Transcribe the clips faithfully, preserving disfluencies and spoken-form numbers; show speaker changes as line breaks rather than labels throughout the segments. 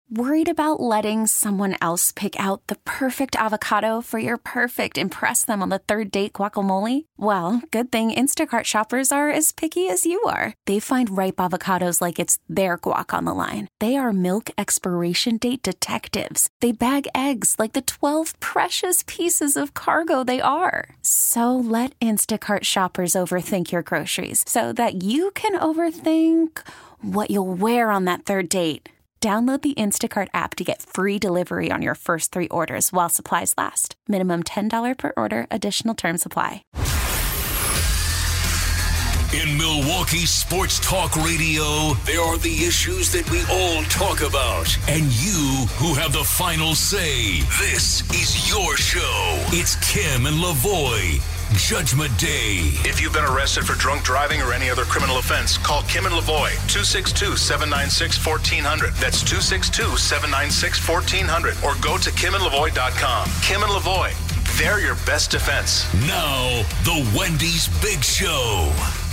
Worried about letting someone else pick out the perfect avocado for your perfect impress them on the third date guacamole? Well, good thing Instacart shoppers are as picky as you are. They find ripe avocados like it's their guac on the line. They are milk expiration date detectives. They bag eggs like the twelve precious pieces of cargo they are. So let Instacart shoppers overthink your groceries so that you can overthink what you'll wear on that third date. Download the Instacart app to get free delivery on your first three orders while supplies last. Minimum ten dollars per order. Additional terms apply.
In Milwaukee Sports Talk Radio, there are the issues that we all talk about. And you who have the final say. This is your show. It's Kim and Lavoie. Judgment Day.
If you've been arrested for drunk driving or any other criminal offense, call Kim and Lavoie, two six two, seven nine six, one four zero zero. That's two six two, seven nine six, one four zero zero. Or go to kim and lavoie dot com. Kim and Lavoie, they're your best defense.
Now, the Wendy's Big Show.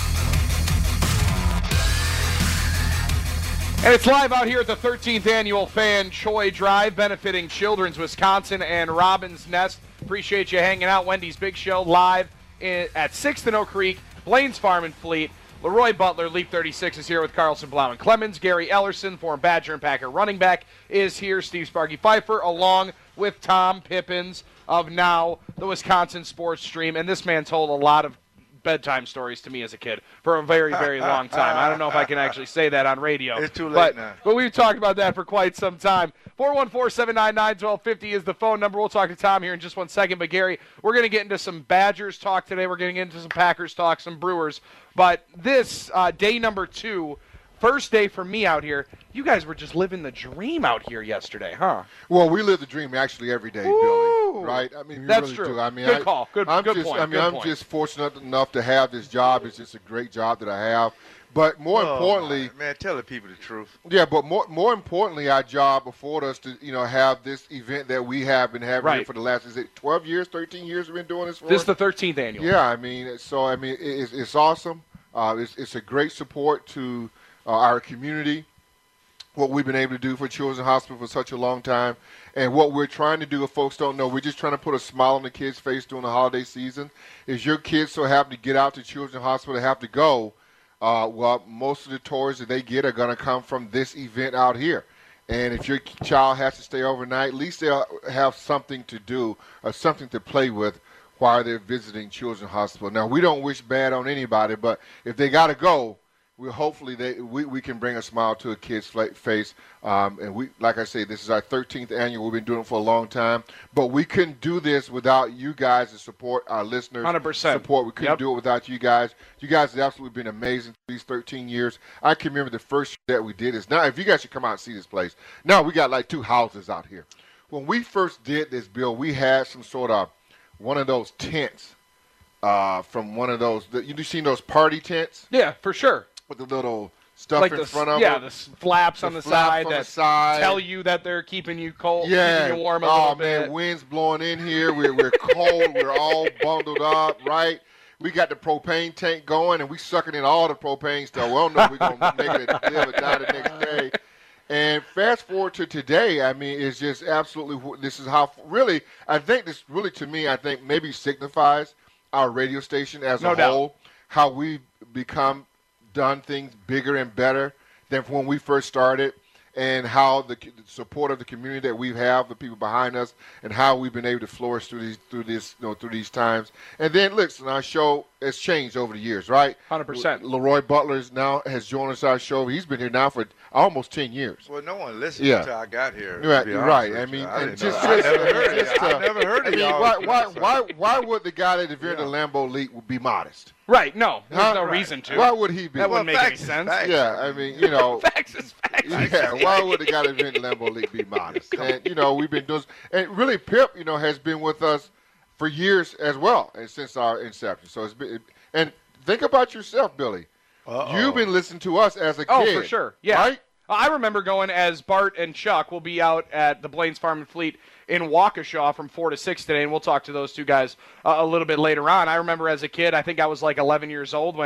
And it's live out here at the thirteenth Annual Fan Choi Drive, benefiting Children's Wisconsin and Robin's Nest. Appreciate you hanging out. Wendy's Big Show live in, at sixth and Oak Creek, Blaine's Farm and Fleet. Leroy Butler, Leap thirty-six, is here with Carlson, Blau, and Clemens. Gary Ellerson, former Badger and Packer running back, is here. Steve Sparky Pfeiffer, along with Tom Pippins of now the Wisconsin Sports Stream. And this man told a lot of bedtime stories to me as a kid for a very, very long time. I don't know if I can actually say that on radio.
It's too late
but,
now.
But we've talked about that for quite some time. four one four, seven nine nine, one two five zero is the phone number. We'll talk to Tom here in just one second. But, Gary, we're going to get into some Badgers talk today. We're going to get into some Packers talk, some Brewers. But this, uh, day number two, first day for me out here, you guys were just living the dream out here yesterday, huh?
Well, we live the dream actually every day,
Ooh.
Billy. Right? I mean, we
That's
really
true.
do. I mean,
good
I,
call. Good,
I'm
good
just,
point.
I mean,
good
I'm
point.
just fortunate enough to have this job. It's just a great job that I have. But more
Oh,
importantly,
man, tell the people the truth.
yeah. But more, more importantly, our job afford us to, you know, have this event that we have been having
Right.
here for the last, is it twelve years, thirteen years we've been doing this for?
This is the thirteenth annual.
Yeah, I mean, so I mean, it, it's, it's awesome. Uh, it's, it's a great support to uh, our community. What we've been able to do for Children's Hospital for such a long time, and what we're trying to do, if folks don't know, we're just trying to put a smile on the kids' face during the holiday season. Is your kids so happen to get out to Children's Hospital, have to go? Uh, well, most of the tours that they get are going to come from this event out here. And if your child has to stay overnight, at least they'll have something to do or something to play with while they're visiting Children's Hospital. Now, we don't wish bad on anybody, but if they got to go, we hopefully they we, we can bring a smile to a kid's face. Um, and we, like I say, this is our thirteenth annual. We've been doing it for a long time, but we couldn't do this without you guys to support our listeners.
one hundred percent
Support. We couldn't
Yep.
do it without you guys. You guys have absolutely been amazing these thirteen years. I can remember the first year that we did this. Now, if you guys should come out and see this place. Now we got like two houses out here. When we first did this, Bill, we had some sort of one of those tents uh, from one of those. You seen those party tents?
Yeah, for sure.
With the little stuff
Like
in
the,
front of
yeah,
them.
the s- flaps
The
on the
flaps
side
on the
that
side.
tell you that they're keeping you cold,
Yeah.
keeping you warm a
oh,
little
man,
bit.
wind's blowing in here. We're, we're cold. We're all bundled up, right? We got the propane tank going, and we sucking in all the propane stuff. We don't know if we're going to make it live or die the next day. And fast forward to today, I mean, it's just absolutely, this is how, really, I think this really, to me, I think maybe signifies our radio station as
No
a
doubt.
whole, how we've become, done things bigger and better than when we first started, and how the, the support of the community that we have, the people behind us, and how we've been able to flourish through these, through this, you know, through these times. And then, listen, our show has changed over the years, right?
one hundred percent
Leroy Butler is now has joined us our show. He's been here now for almost ten years.
Well, no one listened
Yeah.
until I got here. to
Right,
be
you're
honest
right.
with
I
you.
mean,
I
and
didn't
just,
know. I
just,
never heard
just,
of
uh,
I never heard
I
of
mean,
y'all.
why, why, why, why would the guy that invented
Yeah.
the Lambo Leap be modest?
Right, no, there's
Huh?
no
Right.
reason to.
Why would he be?
That wouldn't
Well,
make any
facts is
sense.
facts.
Yeah, I mean, you know.
Facts is facts.
Yeah, why would the guy that invented Lambo Leap be modest? And, you know, we've been doing, and really Pip, you know, has been with us for years as well, and since our inception. So it's been, and think about yourself, Billy.
Uh-oh.
You've been listening to us as a
Oh,
kid.
for sure. Yeah.
Right?
I remember going as Bart and Chuck will be out at the Blaine's Farm and Fleet in Waukesha from four to six today, and we'll talk to those two guys uh, a little bit later on. I remember as a kid, I think I was like eleven years old when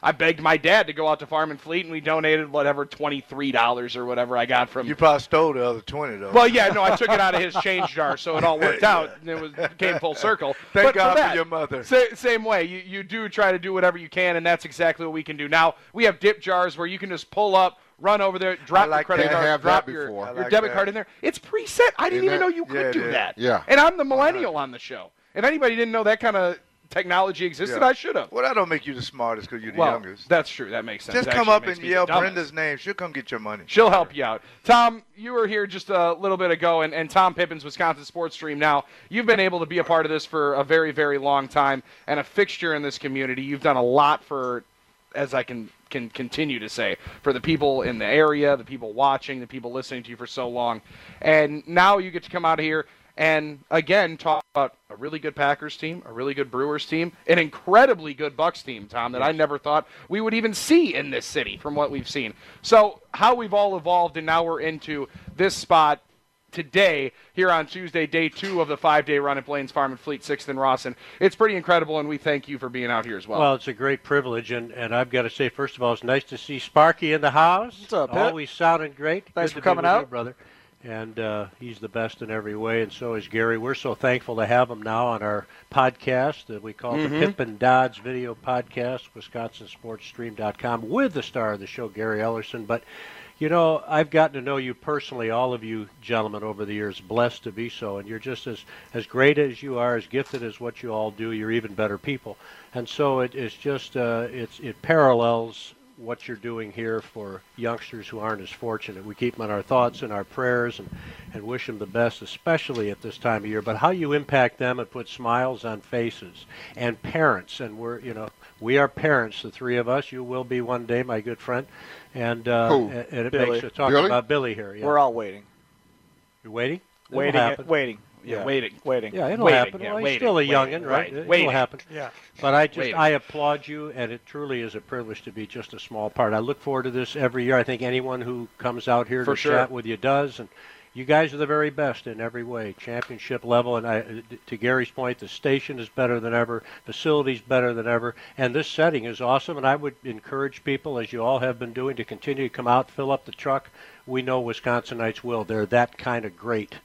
I begged my dad to go out to Farm and Fleet, and we donated whatever twenty-three dollars or whatever I got from.
You probably stole the other twenty though.
Well, yeah, no, I took it out of his change jar, so it all worked
yeah.
out. And it was came full circle.
Thank
but
God
for, that,
for your mother.
Sa- same way, you you do try to do whatever you can, and that's exactly what we can do. Now we have dip jars where you can just pull up, run over there, drop
like
your credit
that.
card,
Have
drop
that
your,
before.
your
like
debit
that.
card in there. It's preset. I didn't
Isn't
even
that-
know you could
Yeah, it
do
is.
that.
Yeah.
And I'm the millennial on the show. If anybody didn't know that kind of technology existed,
Yeah.
I should have.
Well, that don't make you the smartest because you're the
Well,
youngest.
that's true. That makes sense.
Just
It
come
actually
up
makes
and
me the
yell
dumbest.
Brenda's name. She'll come get your money.
She'll help you out. Tom, you were here just a little bit ago, and, and Tom Pippin's Wisconsin Sports Stream. Now, you've been able to be a part of this for a very, very long time and a fixture in this community. You've done a lot for, as I can can continue to say, for the people in the area, the people watching, the people listening to you for so long. And now you get to come out of here and, again, talk about a really good Packers team, a really good Brewers team, an incredibly good Bucks team, Tom, that I never thought we would even see in this city from what we've seen. So how we've all evolved, and now we're into this spot today here on Tuesday, day two of the five-day run at Blaine's Farm and Fleet, sixth and Rawson. It's pretty incredible, and we thank you for being out here as well.
Well, it's a great privilege, and, and I've got to say, first of all, it's nice to see Sparky in the house.
What's up, Pip?
Always sounding great.
Thanks
Good
for
to be
coming
with
out.
you, brother. And uh, he's the best in every way, and so is Gary. We're so thankful to have him now on our podcast that we call
Mm-hmm.
the Pippin Dodds Video Podcast, Wisconsin Sports Stream dot com, with the star of the show, Gary Ellerson. But, you know, I've gotten to know you personally, all of you gentlemen, over the years, blessed to be so, and you're just as, as great as you are, as gifted as what you all do. You're even better people. And so it, it's just, uh, it's, it parallels what you're doing here for youngsters who aren't as fortunate. We keep them in our thoughts and our prayers and, and wish them the best, especially at this time of year. But how you impact them and put smiles on faces, and parents, and we're, you know, we are parents, the three of us. You will be one day, my good friend. And, uh,
Who?
and, and it
Billy.
makes us talk
Billy?
about Billy here. Yeah.
We're all waiting.
You're waiting? It'll
Waiting.
happen.
Waiting.
Yeah,
Yeah.
waiting.
Waiting.
Yeah, it'll
Waiting,
happen.
yeah,
well, he's
waiting,
still a
waiting,
youngin', right?
right,
It'll
waiting.
happen.
Yeah.
But I just,
Waiting.
I applaud you, and it truly is a privilege to be just a small part. I look forward to this every year. I think anyone who comes out here
For
to
sure.
chat with you does, and you guys are the very best in every way, championship level. And I, to Gary's point, the station is better than ever, facilities better than ever, and this setting is awesome. And I would encourage people, as you all have been doing, to continue to come out, fill up the truck. We know Wisconsinites will. They're that kind of great.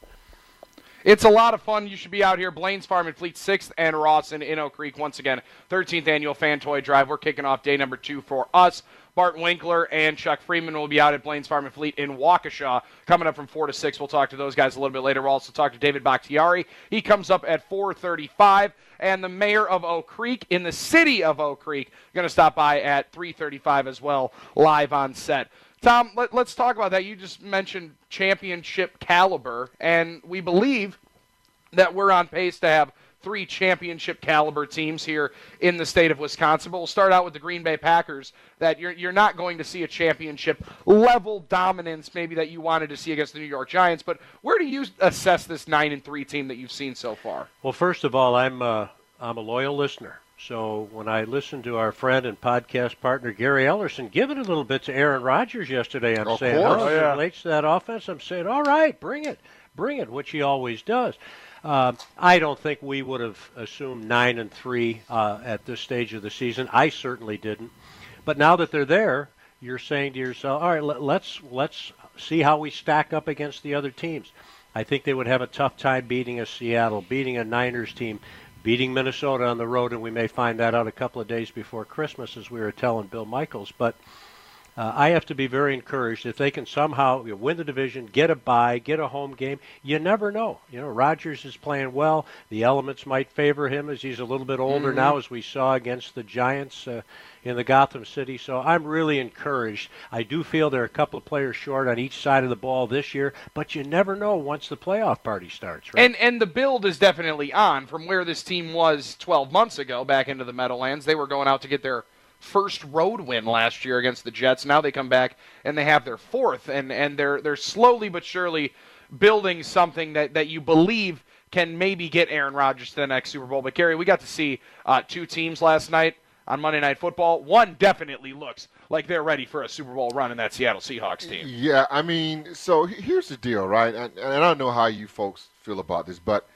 It's a lot of fun. You should be out here. Blaine's Farm and Fleet, sixth and Rawson in Oak Creek. Once again, thirteenth Annual Fan Toy Drive. We're kicking off day number two for us. Bart Winkler and Chuck Freeman will be out at Blaine's Farm and Fleet in Waukesha coming up from four to six. We'll talk to those guys a little bit later. We'll also talk to David Bakhtiari. He comes up at four thirty-five. And the mayor of Oak Creek in the city of Oak Creek going to stop by at three thirty-five as well, live on set. Tom, let, let's talk about that. You just mentioned championship caliber, and we believe that we're on pace to have three championship caliber teams here in the state of Wisconsin. But we'll start out with the Green Bay Packers, that you're you're not going to see a championship level dominance maybe that you wanted to see against the New York Giants. But where do you assess this nine and three team that you've seen so far?
Well, first of all, I'm uh, I'm a loyal listener. So when I listened to our friend and podcast partner Gary Ellerson give it a little bit to Aaron Rodgers yesterday, I'm
Of
saying,
course.
oh,
Oh,
as it
yeah.
relates to that offense, I'm saying, all right, bring it, bring it, which he always does. Uh, I don't think we would have assumed nine and three uh, at this stage of the season. I certainly didn't. But now that they're there, you're saying to yourself, all right, let, let's let's see how we stack up against the other teams. I think they would have a tough time beating a Seattle, beating a Niners team, beating Minnesota on the road, and we may find that out a couple of days before Christmas, as we were telling Bill Michaels. But uh, I have to be very encouraged if they can somehow you know, win the division, get a bye, get a home game. You never know. You know, Rodgers is playing well. The elements might favor him as he's a little bit older
Mm-hmm.
now, as we saw against the Giants uh, in the Gotham City. So I'm really encouraged. I do feel there are a couple of players short on each side of the ball this year, but you never know once the playoff party starts, right?
And and the build is definitely on from where this team was twelve months ago back into the Meadowlands. They were going out to get their first road win last year against the Jets. Now they come back and they have their fourth, and, and they're they're slowly but surely building something that, that you believe can maybe get Aaron Rodgers to the next Super Bowl. But, Gary, we got to see uh, two teams last night on Monday Night Football. One definitely looks like they're ready for a Super Bowl run in that Seattle Seahawks team.
Yeah, I mean, so he- here's the deal, right? And, and I don't know how you folks feel about this, but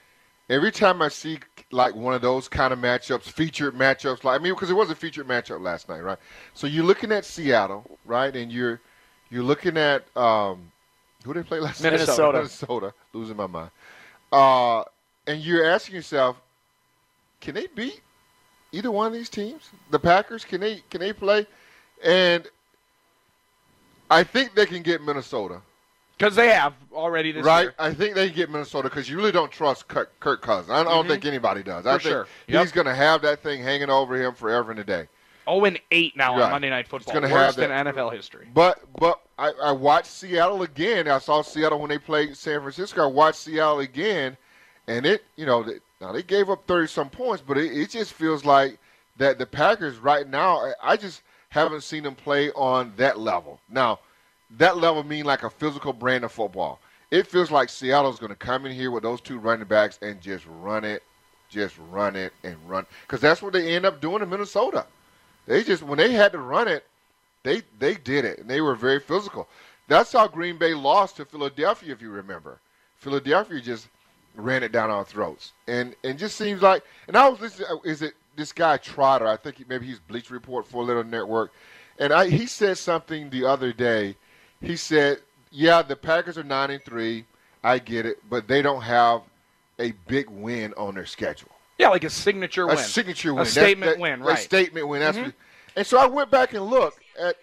every time I see like one of those kind of matchups, featured matchups, like I mean, because it was a featured matchup last night, right? So you're looking at Seattle, right, and you're you're looking at um, who they play last night?
Minnesota.
Minnesota, losing my mind. Uh, and you're asking yourself, can they beat either one of these teams? The Packers, can they can they play? And I think they can get Minnesota.
Because they have already this
right?
year.
I think they can get Minnesota because you really don't trust Kirk, Kirk Cousins. I don't
Mhm.
think anybody does.
For
I think
sure. Yep.
he's going to have that thing hanging over him forever and a day.
oh and eight now
Right.
on Monday Night Football.
He's gonna
Worse
have
than
that.
N F L history.
But but I, I watched Seattle again. I saw Seattle when they played San Francisco. I watched Seattle again, and it you know they, now they gave up thirty some points, but it, it just feels like that the Packers right now. I, I just haven't seen them play on that level. Now that level mean like a physical brand of football. It feels like Seattle's going to come in here with those two running backs and just run it, just run it and run. Because that's what they end up doing in Minnesota. They just, when they had to run it, they they did it, and they were very physical. That's how Green Bay lost to Philadelphia, if you remember. Philadelphia just ran it down our throats. And and just seems like, and I was listening, is it this guy Trotter? I think he, maybe he's Bleacher Report for a Little Network. And I, he said something the other day. He said, yeah, the Packers are nine and three. I get it, but they don't have a big win on their schedule.
Yeah, like a signature
A
win.
signature win.
A
That's-
statement
that-
win,
A
right.
statement win. That's
Mhm.
what, and so I went back and looked at.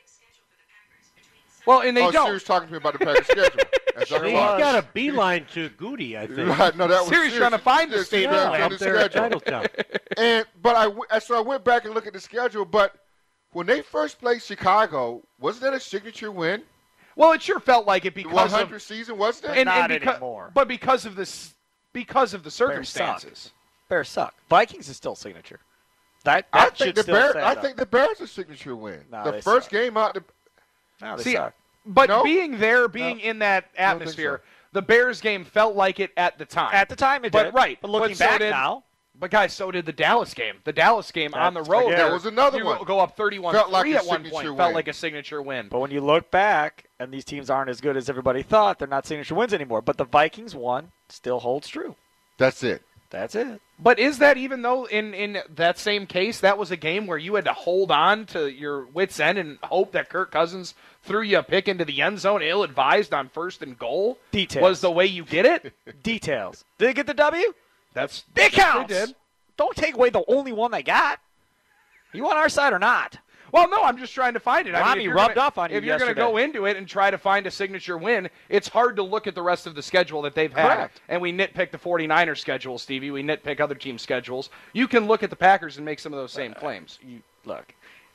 Well, and they
oh,
don't.
Siri's talking to me about the Packers schedule. That's what
He's
it was.
got a beeline to Goody, I think.
Right, no, that was
Siri's trying to find the
Siri's
statement
trying to
win.
find
Up
the
there at
schedule.
Titletown.
And but I w- so I went back and looked at the schedule. But when they first played Chicago, wasn't that a signature win?
Well, it sure felt like it
The
because
one
of
hundred season, wasn't it?
and,
Not
and beca-
anymore.
But because of this, because of the
Bears suck.
circumstances.
Bears suck. Vikings is still signature. That,
I
that
think
should
the
still
Bears.
stand
I
up.
think the Bears a signature win.
No,
the
they
first
suck.
game out. The,
No, they
See,
suck.
but
No?
being there, being in that
think so.
atmosphere, the Bears game felt like it at the time.
At the time it
But
did.
right,
But looking
but so
back
did-
now,
But guys, so did the Dallas game. The Dallas game on the
That's-
road.
again,
that
there,
was another
you
one.
Go up thirty-one
Felt like
three
a
at one
signature
point.
win.
Felt like a signature win.
but when you look back and these teams aren't as good as everybody thought, they're not signature wins anymore. But the Vikings won still holds true.
that's it.
That's it.
But is that even though in, in that same case, that was a game where you had to hold on to your wits' end and hope that Kirk Cousins threw you a pick into the end zone ill-advised on first and goal?
Details.
Was the way you did it?
Details. Did they get the W?
That's
It counts.
They did.
Don't take away the only one they got. You on our side or not?
Well, no, I'm just trying to find it. I mean,
Rami
if you're
rubbed
gonna,
off on you
If you're going to
yesterday.
go into it and try to find a signature win, it's hard to look at the rest of the schedule that they've had.
Correct.
And we nitpick the 49ers schedule, Stevie. We nitpick other teams' schedules. You can look at the Packers and make some of those same claims.
You look.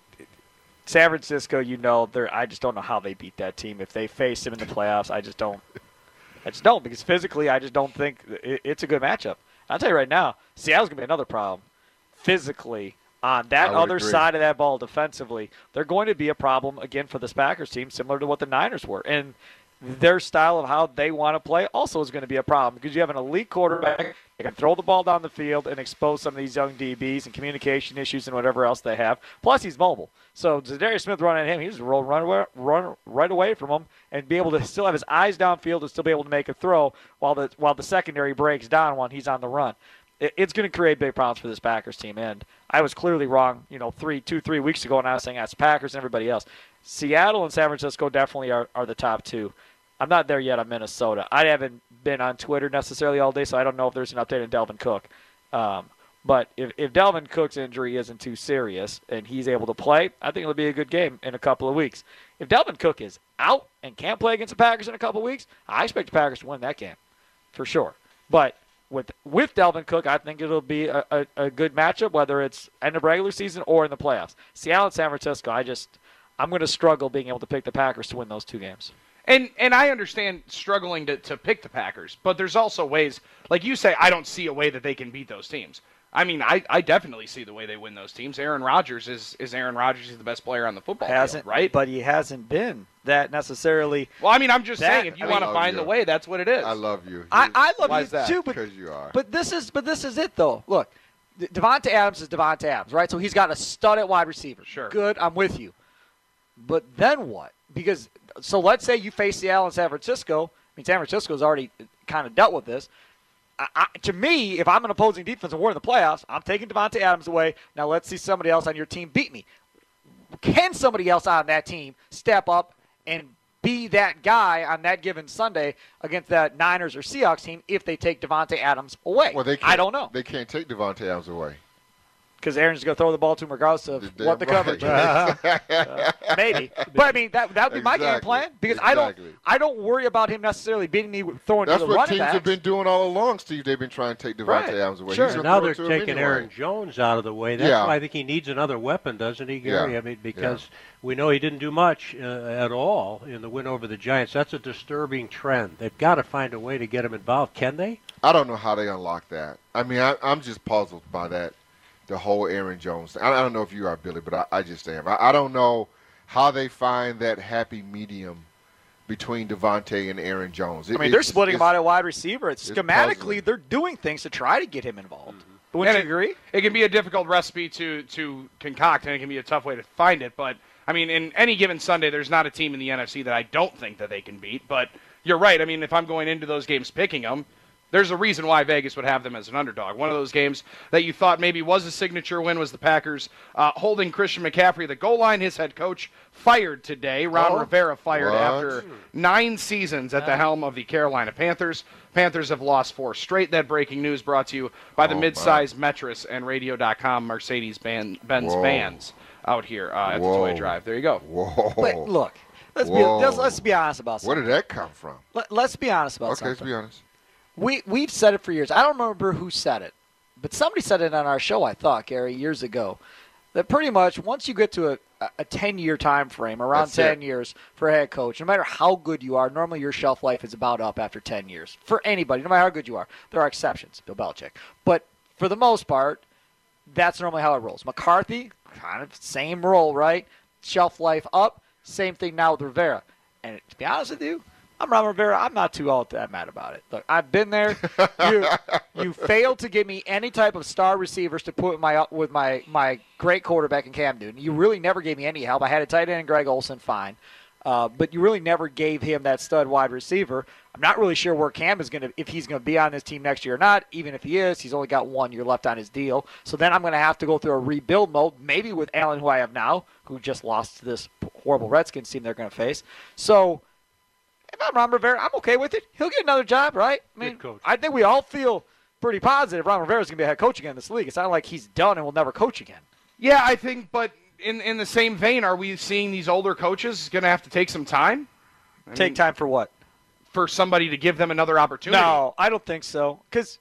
San Francisco, you know, they're. I just don't know how they beat that team. If they face them in the playoffs, I just don't. I just don't because physically, I just don't think it, it's a good matchup. I'll tell you right now, Seattle's gonna be another problem. Physically, on that
I would
other
agree.
side of that ball, defensively, they're going to be a problem again for this Packers team, similar to what the Niners were, and their style of how they want to play also is going to be a problem because you have an elite quarterback that can throw the ball down the field and expose some of these young D Bs and communication issues and whatever else they have. Plus, he's mobile. So Zadarius Smith running at him, he just roll run, away, run right away from him and be able to still have his eyes downfield and still be able to make a throw while the while the secondary breaks down when he's on the run. It, it's going to create big problems for this Packers team. And I was clearly wrong, you know, three, two, three weeks ago when I was saying that's Packers and everybody else. Seattle and San Francisco definitely are, are the top two. I'm not there yet on Minnesota. I haven't been on Twitter necessarily all day, so I don't know if there's an update on Delvin Cook. Um, but if, if Delvin Cook's injury isn't too serious and he's able to play, I think it'll be a good game in a couple of weeks. If Delvin Cook is out and can't play against the Packers in a couple of weeks, I expect the Packers to win that game for sure. But with with Delvin Cook, I think it'll be a, a, a good matchup, whether it's end of regular season or in the playoffs. Seattle and San Francisco, I just I'm going to struggle being able to pick the Packers to win those two games.
And and I understand struggling to, to pick the Packers, but there's also ways, like you say, I don't see a way that they can beat those teams. I mean, I, I definitely see the way they win those teams. Aaron Rodgers is, is Aaron Rodgers. He's the best player on the football
Hasn't
field, right?
But he hasn't been that necessarily.
Well, I mean, I'm just
That-
saying, if you
I
want
mean-
to find
Oh,
the
yeah.
way, that's what it is.
I love you.
I, I love
Why
you
is that?
too, but
because you are.
but this is but this is it though. Look, D- Devonta Adams is Devonta Adams, right? So he's got a stud at wide receiver.
Sure.
Good, I'm with you. But then what? Because so let's say you face Seattle and San Francisco. I mean, San Francisco's already kind of dealt with this. I, I, to me, if I'm an opposing defense and we're in the playoffs, I'm taking Davante Adams away. Now let's see somebody else on your team beat me. Can somebody else on that team step up and be that guy on that given Sunday against that Niners or Seahawks team if they take Davante Adams away?
Well, they
I don't know.
They can't take Davante Adams away.
Because Aaron's going to throw the ball to him regardless of
Damn
what the
right.
coverage is. uh, maybe. But, I mean, that that would be my game
Exactly.
plan because
Exactly.
I don't I don't worry about him necessarily beating me with throwing
That's
to the
what
running
teams
backs.
have been doing all along, Steve. They've been trying to take Davante
Right.
Adams away.
Sure.
He's gonna
Now
throw
they're
it to him
taking
anyway.
Aaron Jones out of the way. That's
Yeah.
why I think he needs another weapon, doesn't he, Gary?
Yeah.
I mean, because we know he didn't do much uh, at all in the win over the Giants. That's a disturbing trend. They've got to find a way to get him involved. Can they?
I don't know how they unlock that. I mean, I, I'm just puzzled by that, the whole Aaron Jones thing. I, I don't know if you are, Billy, but I, I just am. I, I don't know how they find that happy medium between Davante and Aaron Jones. It,
I mean, they're
it's-
splitting him
it's-
out at wide receiver. It's,
it's
schematically,
puzzling.
they're doing things to try to get him involved. Mm-hmm. Wouldn't
And
you
it-
agree?
It can be a difficult recipe to, to concoct, and it can be a tough way to find it. But, I mean, in any given Sunday, there's not a team in the N F C that I don't think that they can beat. But you're right. I mean, if I'm going into those games picking them, there's a reason why Vegas would have them as an underdog. One of those games that you thought maybe was a signature win was the Packers uh, holding Christian McCaffrey at the goal line. His head coach fired today. Ron
Oh,
Rivera fired
what?
after nine seasons at the helm of the Carolina Panthers. Panthers have lost four straight. That breaking news brought to you by the
Oh,
mid-size Metris and Radio dot com Mercedes-Benz
Whoa.
vans out here uh, at
Whoa.
the Toy Drive. There you go.
Whoa.
But look, let's be
Whoa.
let's, let's be honest about
Where
something.
did that come from?
Let, let's be honest about
Okay,
something.
let's be honest.
We we've said it for years. I don't remember who said it, but somebody said it on our show. I thought, Gary, years ago, that pretty much once you get to a a ten-year time frame, around
That's
ten
it.
years for a head coach, no matter how good you are, normally your shelf life is about up after ten years for anybody, no matter how good you are. There are exceptions, Bill Belichick, but for the most part, that's normally how it rolls. McCarthy, kind of same role, right? Shelf life up. Same thing now with Rivera. And to be honest with you, I'm Ron Rivera. I'm not too all that mad about it. Look, I've been there. You, you failed to give me any type of star receivers to put my with my my great quarterback in Cam Newton. You really never gave me any help. I had a tight end in Greg Olsen, fine, uh, but you really never gave him that stud wide receiver. I'm not really sure where Cam is going to, if he's going to be on this team next year or not. Even if he is, he's only got one year left on his deal. So then I'm going to have to go through a rebuild mode, maybe with Allen, who I have now, who just lost to this horrible Redskins team they're going to face. So if I'm Ron Rivera, I'm okay with it. He'll get another job, right? I mean,
Good coach.
I think we all feel pretty positive Ron Rivera's going to be a head coach again in this league. It's not like he's done and will never coach again.
Yeah, I think, but in, in the same vein, are we seeing these older coaches going to have to take some time? I
Take
mean,
time for what?
for somebody to give them another opportunity.
No, I don't think so. Because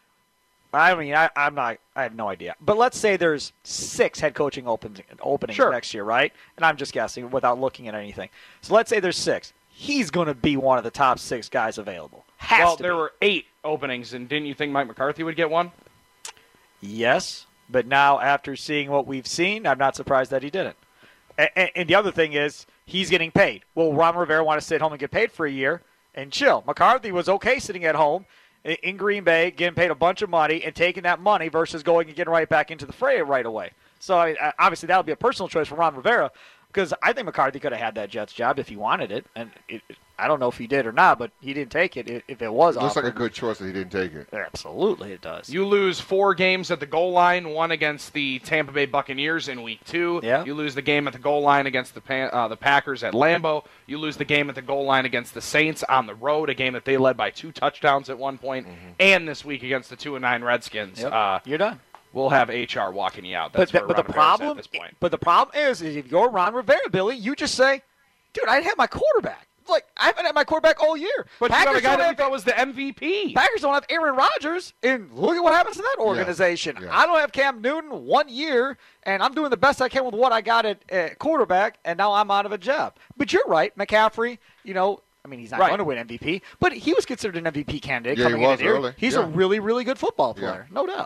I mean, I, I'm not. I have no idea. But let's say there's six head coaching opens, openings
Sure.
next year, right? And I'm just guessing without looking at anything. So let's say there's six. He's going to be one of the top six guys available. Has
Well,
to
there
be.
were eight openings, and didn't you think Mike McCarthy would get one?
Yes, but now after seeing what we've seen, I'm not surprised that he didn't. And, and the other thing is, he's getting paid. Will Ron Rivera want to sit home and get paid for a year and chill? McCarthy was okay sitting at home in Green Bay, getting paid a bunch of money and taking that money versus going and getting right back into the fray right away. So I mean, obviously that would be a personal choice for Ron Rivera, because I think McCarthy could have had that Jets job if he wanted it, and it, I don't know if he did or not, but he didn't take it if it was
It looks like a
offered.
good choice that he didn't take it.
Absolutely, it does.
You lose four games at the goal line, one against the Tampa Bay Buccaneers in week two.
Yeah.
You lose the game at the goal line against the Pan- uh, the Packers at Lambeau. You lose the game at the goal line against the Saints on the road, a game that they led by two touchdowns at one point, and this week against the two and nine Redskins.
Yep.
Uh,
You're done.
we'll have H R walking you out. That's
but the,
where
but the
Ron Rivera's
problem,
at this point.
but the problem is, is if you're Ron Rivera, Billy, you just say, "Dude, I have my quarterback. Like I haven't had my quarterback all year."
But you got a
Packers
guy
don't
that we
have-
thought was the M V P.
Packers don't have Aaron Rodgers, and look at what happens to that organization.
Yeah.
I don't have Cam Newton one year, and I'm doing the best I can with what I got at uh, quarterback, and now I'm out of a job. But you're right, McCaffrey. You know, I mean, he's not
Right.
going to win M V P, but he was considered an M V P candidate
Yeah, he
coming
was
in here.
early.
He's a
Yeah.
really, really good football
Yeah.
player, no doubt.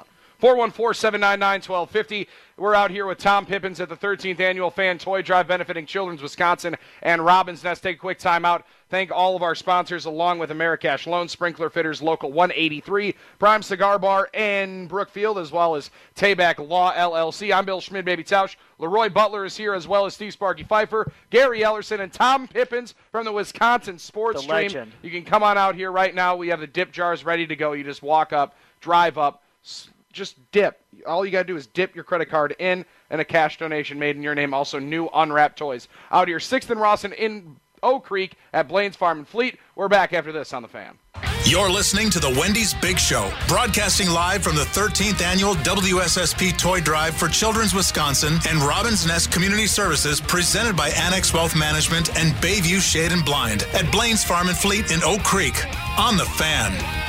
four one four, seven nine nine, one two five zero. We're out here with Tom Pippins at the thirteenth Annual Fan Toy Drive benefiting Children's Wisconsin and Robbins Nest. Take a quick time out. Thank all of our sponsors along with Americash Loan, Sprinkler Fitters, Local one eighty-three, Prime Cigar Bar in Brookfield, as well as Tayback Law, L L C. I'm Bill Schmid, Baby Tausch. Leroy Butler is here, as well as Steve Sparky Pfeiffer, Gary Ellerson, and Tom Pippins from the Wisconsin Sports
The
Stream.
legend.
You can come on out here right now. We have the dip jars ready to go. You just walk up, drive up, just dip. All you got to do is dip your credit card in, and a cash donation made in your name. Also, new unwrapped toys. Out here, sixth and Rawson in Oak Creek at Blaine's Farm and Fleet. We're back after this on The Fan.
You're listening to the Wendy's Big Show, broadcasting live from the thirteenth Annual W S S P Toy Drive for Children's Wisconsin and Robbins Nest Community Services, presented by Annex Wealth Management and Bayview Shade and Blind at Blaine's Farm and Fleet in Oak Creek on The Fan.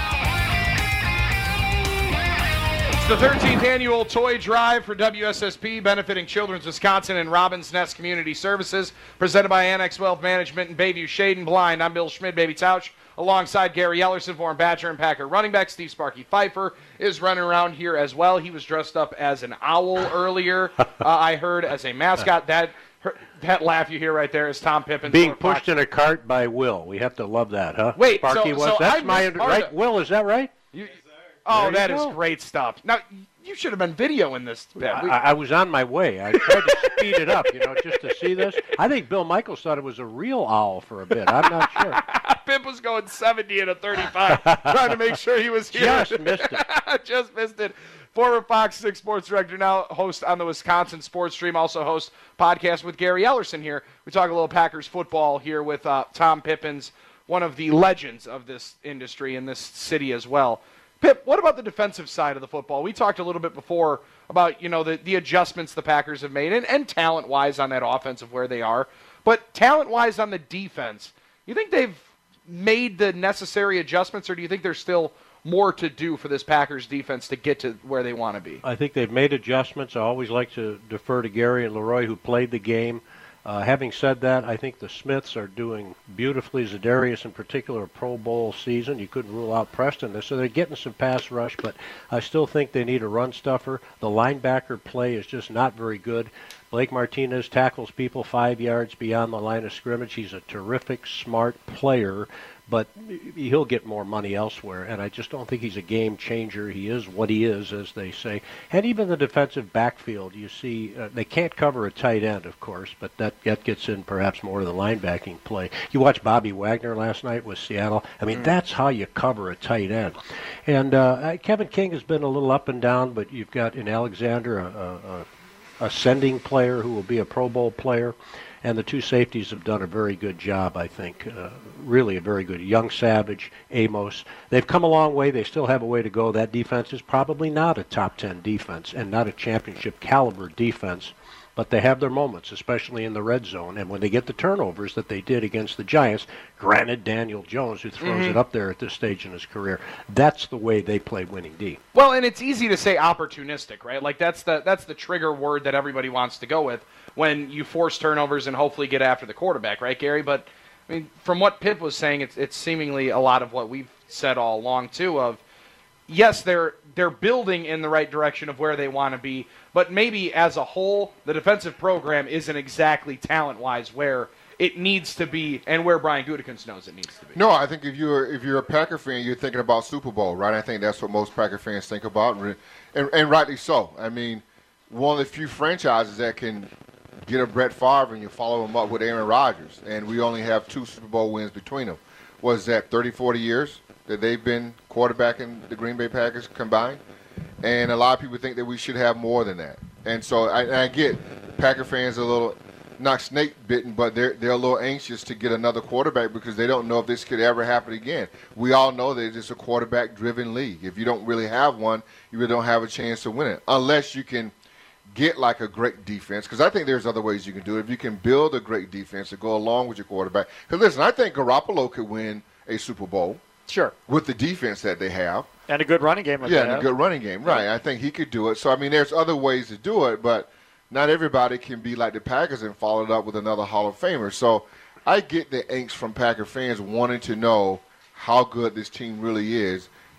It's the thirteenth Annual Toy Drive for W S S P, benefiting Children's Wisconsin and Robbins Nest Community Services, presented by Annex Wealth Management and Bayview Shade and Blind. I'm Bill Schmid, Baby Tausch, alongside Gary Ellerson, Warren Batcher, and Packer running back. Steve Sparky Pfeiffer is running around here as well. He was dressed up as an owl earlier, uh, I heard, as a mascot. That her, that laugh you hear right there is Tom Pippins.
Being pushed in a cart by Will. We have to love that, huh?
Wait,
Sparky
so,
was.
so
That's
I
my
missed
under,
part
right.
of it.
Will, is that right?
You, oh,
There
that
you
is
go.
great stuff. Now, you should have been videoing this.
I,
We-
I was on my way. I tried to speed it up, you know, just to see this. I think Bill Michaels thought it was a real owl for a bit. I'm not sure.
Pip was going seventy and a thirty-five, trying to make sure he was here.
Just missed it.
Just missed it. Former Fox six Sports Director, now host on the Wisconsin Sports Stream, also host podcast with Gary Ellerson here. We talk a little Packers football here with uh, Tom Pippins, one of the legends of this industry in this city as well. Pip, what about the defensive side of the football? We talked a little bit before about, you know, the, the adjustments the Packers have made, and, and talent-wise on that offense of where they are. But talent-wise on the defense, you think they've made the necessary adjustments, or do you think there's still more to do for this Packers defense to get to where they want to be?
I think they've made adjustments. I always like to defer to Gary and Leroy, who played the game. Uh, having said that, I think the Smiths are doing beautifully. Zadarius, in particular, a Pro Bowl season. You couldn't rule out Preston. So they're getting some pass rush, but I still think they need a run stuffer. The linebacker play is just not very good. Blake Martinez tackles people five yards beyond the line of scrimmage. He's a terrific, smart player, but he'll get more money elsewhere, and I just don't think he's a game changer. He is what he is, as they say. And even the defensive backfield, you see, uh, they can't cover a tight end, of course, but that, that gets in perhaps more to the linebacking play. You watched Bobby Wagner last night with Seattle. I mean, mm. that's how you cover a tight end. And uh, Kevin King has been a little up and down, but you've got in Alexander a, a, a ascending player who will be a Pro Bowl player. And the two safeties have done a very good job, I think. Uh, really a very good. Young Savage, Amos. They've come a long way. They still have a way to go. That defense is probably not a top ten defense and not a championship caliber defense. But they have their moments, especially in the red zone. And when they get the turnovers that they did against the Giants, granted Daniel Jones, who throws mm-hmm. it up there at this stage in his career, that's the way they play winning D.
Well, and it's easy to say opportunistic, right? Like that's the that's the trigger word that everybody wants to go with when you force turnovers and hopefully get after the quarterback, right, Gary? But I mean, from what Pip was saying, it's it's seemingly a lot of what we've said all along too. Of yes, they're they're building in the right direction of where they want to be, but maybe as a whole, the defensive program isn't exactly talent-wise where it needs to be and where Brian Gutekunst knows it needs to be.
No, I think if you're if you're a Packer fan, you're thinking about Super Bowl, right? I think that's what most Packer fans think about, and, and, and rightly so. I mean, one of the few franchises that can get a Brett Favre and you follow him up with Aaron Rodgers, and we only have two Super Bowl wins between them. Was that thirty, forty years that they've been quarterbacking the Green Bay Packers combined? And a lot of people think that we should have more than that. And so I, and I get Packer fans are a little, not snake bitten, but they're they're a little anxious to get another quarterback because they don't know if this could ever happen again. We all know that it's a quarterback-driven league. If you don't really have one, you really don't have a chance to win it, unless you can get like a great defense, because I think there's other ways you can do it. If you can build a great defense to go along with your quarterback. Because listen, I think Garoppolo could win a Super Bowl.
Sure.
With the defense that they have.
And a good running game. Like
yeah,
that.
and a good running game. Right. I think he could do it. So, I mean, there's other ways to do it, but not everybody can be like the Packers and follow it up with another Hall of Famer. So I get the angst from Packer fans wanting to know how good this team really is,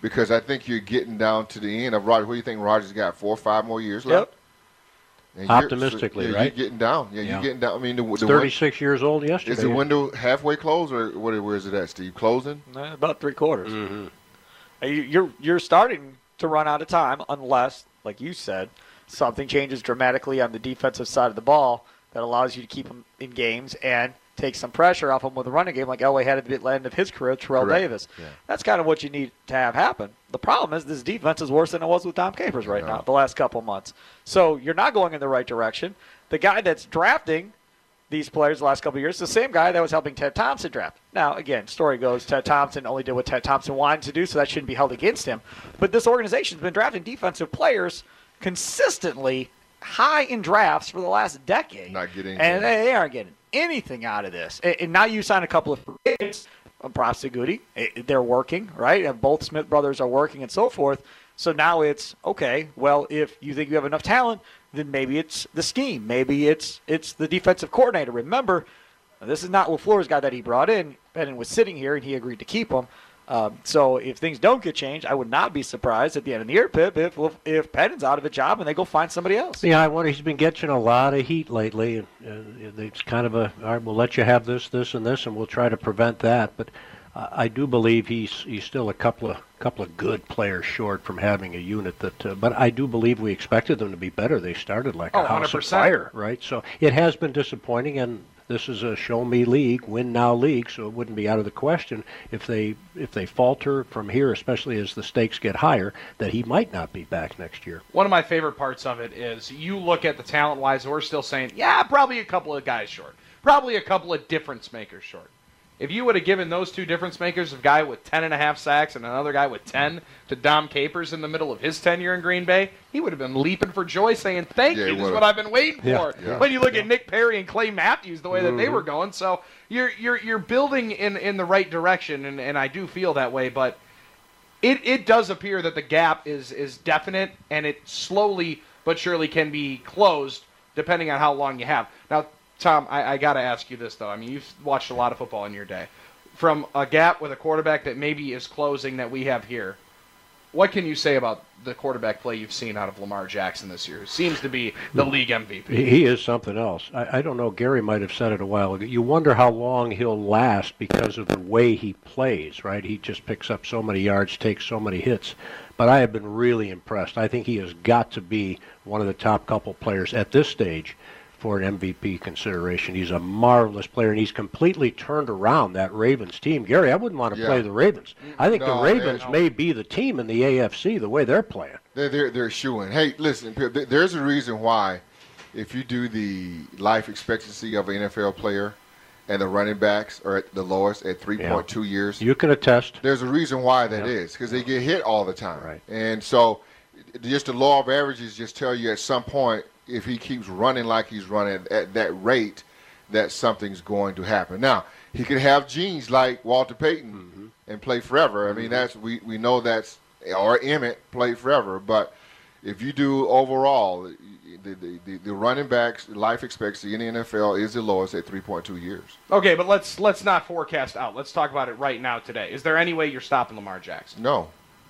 because I think you're getting down to the end of Roger. What do you think Roger's got? Four or five more years left?
Yep.
And you're-
Optimistically,
so, yeah,
right?
You're getting down. Yeah,
Yeah.
you're getting down. I mean, the, the
thirty-six years old yesterday.
Is the window halfway closed, or what, where is it at, Steve? Closing?
Eh, about three quarters.
Mm-hmm.
Uh, you- You're you're starting to run out of time unless, like you said, something changes dramatically on the defensive side of the ball that allows you to keep them in games and take some pressure off them with a running game like Elway had at the end of his career, Terrell
Correct.
Davis.
Yeah.
That's kind of what you need to have happen. The problem is this defense is worse than it was with Tom Capers right
Yeah.
now the last couple of months. So you're not going in the right direction. The guy that's drafting these players the last couple of years is the same guy that was helping Ted Thompson draft. Now, again, story goes Ted Thompson only did what Ted Thompson wanted to do, so that shouldn't be held against him. But this organization's been drafting defensive players consistently high in drafts for the last decade.
Not getting
And they, they aren't getting anything out of this. And, and now you sign a couple of free agents, props to Goody. It- They're working, right? And both Smith brothers are working and so forth. So now it's, okay, well, if you think you have enough talent, then maybe it's the scheme. Maybe it's it's the defensive coordinator. Remember, this is not LaFleur's guy that he brought in. Bennett was sitting here, and he agreed to keep him. Um, so if things don't get changed, I would not be surprised at the end of the year, Pip, if if Pettin's out of a job and they go find somebody else.
Yeah, I wonder. He's been getting a lot of heat lately, and uh, it's kind of a, all right, we'll let you have this, this, and this, and we'll try to prevent that. But uh, I do believe he's he's still a couple of couple of good players short from having a unit that. Uh, but I do believe we expected them to be better. They started like
Oh,
a house
one hundred
of
percent.
fire, right? So it has been disappointing, and this is a show-me league, win-now league, so it wouldn't be out of the question if they if they falter from here, especially as the stakes get higher, that he might not be back next year.
One of my favorite parts of it is you look at the talent-wise, we're still saying, yeah, probably a couple of guys short. Probably a couple of difference makers short. If you would have given those two difference makers, a guy with ten and a half sacks and another guy with ten, to Dom Capers in the middle of his tenure in Green Bay, he would have been leaping for joy saying, thank
Yeah,
you,
he
this is
would've.
what I've been waiting
Yeah,
for.
yeah.
When you look at Nick Perry and Clay Matthews, the way that they were going, so you're you're you're building in, in the right direction, and, and I do feel that way, but it, it does appear that the gap is, is definite, and it slowly but surely can be closed depending on how long you have. Now, Tom, I, I got to ask you this, though. I mean, you've watched a lot of football in your day. From a gap with a quarterback that maybe is closing that we have here, what can you say about the quarterback play you've seen out of Lamar Jackson this year? Who seems to be the league M V P.
He he is something else. I, I don't know. Gary might have said it a while ago. You wonder how long he'll last because of the way he plays, right? He just picks up so many yards, takes so many hits. But I have been really impressed. I think he has got to be one of the top couple players at this stage for an M V P consideration. He's a marvelous player, and he's completely turned around that Ravens team. Gary, I wouldn't want to
Yeah.
play the Ravens. I think
No,
the Ravens
man.
may be the team in the A F C the way they're playing.
They're they're, they're shooing. Hey, listen, Pip, th- there's a reason why, if you do the life expectancy of an N F L player, and the running backs are at the lowest at three point two years.
You can attest.
There's a reason why that
Yeah.
is, because they get hit all the time.
Right.
And so just the law of averages just tell you at some point, if he keeps running like he's running at that rate, that something's going to happen. Now, he could have genes like Walter Payton
Mm-hmm.
and play forever. I mean, that's we, we know that's, or Emmett play forever. But if you do overall, the, the, the, the running backs life expectancy in the N F L is the lowest at three point two years.
Okay, but let's let's not forecast out. Let's talk about it right now today. Is there any way you're stopping Lamar Jackson?
No.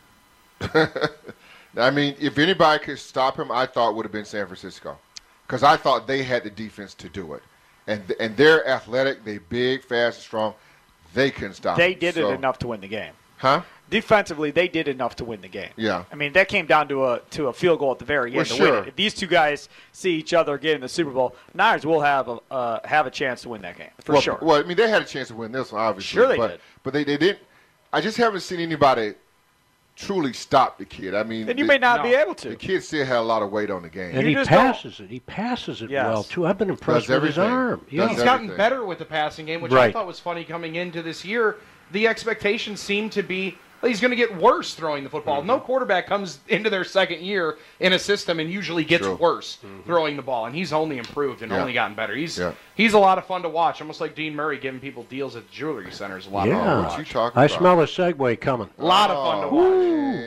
I mean, if anybody could stop him, I thought would have been San Francisco, because I thought they had the defense to do it, and and they're athletic, they big, fast, and strong. They couldn't stop.
They
him.
did
So-
it enough to win the game.
huh?
Defensively, they did enough to win the game.
Yeah.
I mean, that came down to a to a field goal at the very
Well,
end to
sure.
win it. If these two guys see each other get in the Super Bowl, Niners will have a uh, have a chance to win that game for
well,
sure.
Well, I mean, they had a chance to win this one, obviously.
Sure they
but,
did.
But they, they didn't. I just haven't seen anybody truly stop the kid. I mean,
and you
the,
may not
no.
be able to.
the kid still had a lot of weight on the game.
And
You
he
just don't-
passes it. He passes it
Yes.
well, too. I've been impressed
Does
with his
everything.
arm.
Does
Yeah.
He's gotten
everything.
better with the passing game, which I
Right.
thought was funny coming into this year. The expectations seem to be well, he's going to get worse throwing the football.
Mm-hmm.
No quarterback comes into their second year in a system and usually gets
True.
worse throwing the ball, and he's only improved and
Yeah.
only gotten better. He's
Yeah.
he's a lot of fun to watch, almost like Dean Murray giving people deals at the jewelry centers. A lot
Yeah.
of fun to
What you
watch.
talking
I
about?
smell a segue coming.
A lot of fun to
Oh,
watch.
man.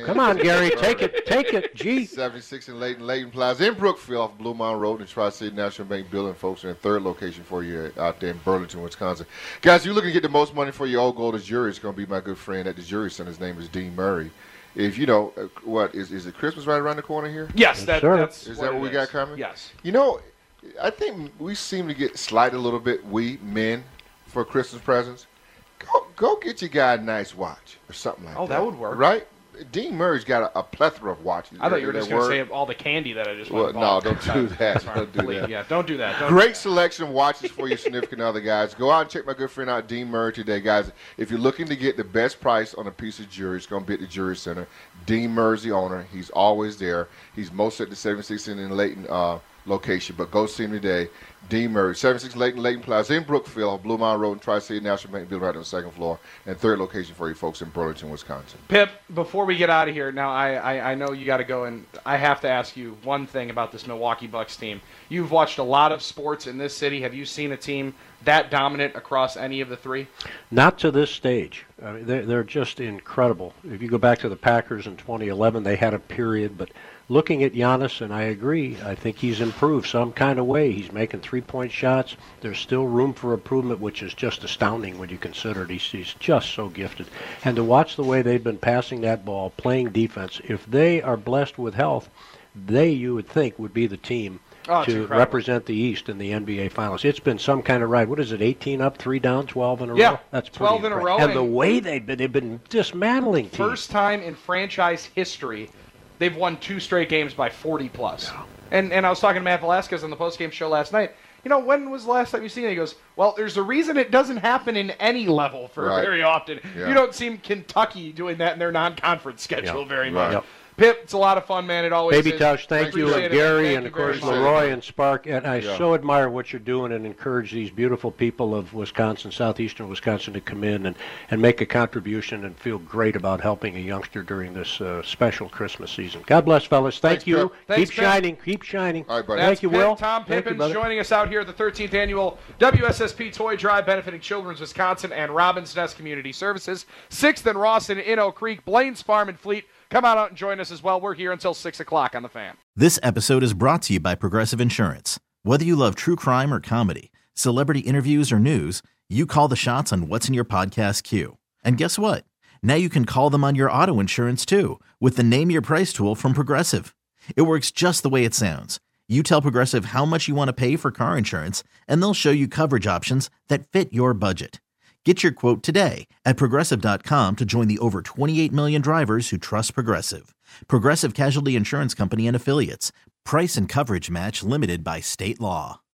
Come on, Gary, take it, take it. Gee.
seventy-six in Layton, Layton Plaza in Brookfield off Blue Mountain Road in the Tri-City National Bank building, folks, in a third location for you out there in Burlington, Wisconsin. Guys, you're looking to get the most money for your old gold as jury. It's going to be my good friend at the Jury Center. His name is Dean Murray. If you know, uh, what, is is it Christmas right around the corner here?
Yes, that,
sure.
that's
Is
what
that what
it
we
is.
got coming?
Yes.
You know, I think we seem to get slighted a little bit, we men, for Christmas presents. Go, go get your guy a nice watch or something like
Oh,
that.
that would work.
Right? Dean Murray's got a, a plethora of watches.
I thought you were
That
just going to
work.
say all the candy that I just
Well,
went and bought.
no, don't do that.
Sorry,
Don't do
please.
that.
Yeah, don't do that. Don't
Great
do that.
selection of watches for your significant other, guys. Go out and check my good friend out, Dean Murray, today, guys. If you're looking to get the best price on a piece of jewelry, it's going to be at the Jury Center. Dean Murray's the owner. He's always there. He's most at the seventy-six in Layton uh, location, but go see him today. Dean Murray, seventy-six Layton, Layton Plaza in Brookfield on Blue Mountain Road and Tri-City National Bank building right on the second floor, and third location for you folks in Burlington, Wisconsin.
Pip, before we get out of here, now I, I, I know you got to go, and I have to ask you one thing about this Milwaukee Bucks team. You've watched a lot of sports in this city. Have you seen a team that dominant across any of the three?
Not to this stage. I mean, they're, they're just incredible. If you go back to the Packers in twenty eleven, they had a period, but looking at Giannis, and I agree, I think he's improved some kind of way. He's making three-point shots. There's still room for improvement, which is just astounding when you consider it. He's, he's just so gifted. And to watch the way they've been passing that ball, playing defense, if they are blessed with health, they, you would think, would be the team
Oh, it's
to
incredible.
represent the East in the N B A Finals. It's been some kind of ride. What is it, eighteen up, three down, twelve in a
Yeah,
row? That's pretty
twelve in a
incredible.
row,
And
and-
the way they've been, they've been dismantling teams.
First time in franchise history, they've won two straight games by forty plus. And and I was talking to Matt Velasquez on the postgame show last night. You know, when was the last time you seen it? He goes, well, there's a reason it doesn't happen in any level for
Right.
very often.
Yeah.
You don't see Kentucky doing that in their non-conference schedule
Yeah.
very
Right.
much.
Yep.
Pip, it's a lot of fun, man. It always
Baby
is.
Touch, thank you,
Appreciate
and
it, man.
Gary,
Thank
and
you
of course
very much.
Leroy and Spark. And I
Yeah.
so admire what you're doing and encourage these beautiful people of Wisconsin, southeastern Wisconsin, to come in and, and make a contribution and feel great about helping a youngster during this uh, special Christmas season. God bless, fellas. Thank
Thanks,
you.
Pip.
Thanks,
keep
Pip.
shining. Keep shining.
All right, buddy.
Thank
That's
you,
Pip,
Will.
Tom
Thank you,
Pippins
brother.
joining us out here at the thirteenth Annual W S S P Toy Drive benefiting Children's Wisconsin and Robbins Nest Community Services. sixth and Rawson in Oak Creek, Blaines Farm and Fleet. Come out and join us as well. We're here until six o'clock on The Fan.
This episode is brought to you by Progressive Insurance. Whether you love true crime or comedy, celebrity interviews or news, you call the shots on what's in your podcast queue. And guess what? Now you can call them on your auto insurance too with the Name Your Price tool from Progressive. It works just the way it sounds. You tell Progressive how much you want to pay for car insurance, and they'll show you coverage options that fit your budget. Get your quote today at Progressive dot com to join the over twenty-eight million drivers who trust Progressive. Progressive Casualty Insurance Company and Affiliates. Price and coverage match limited by state law.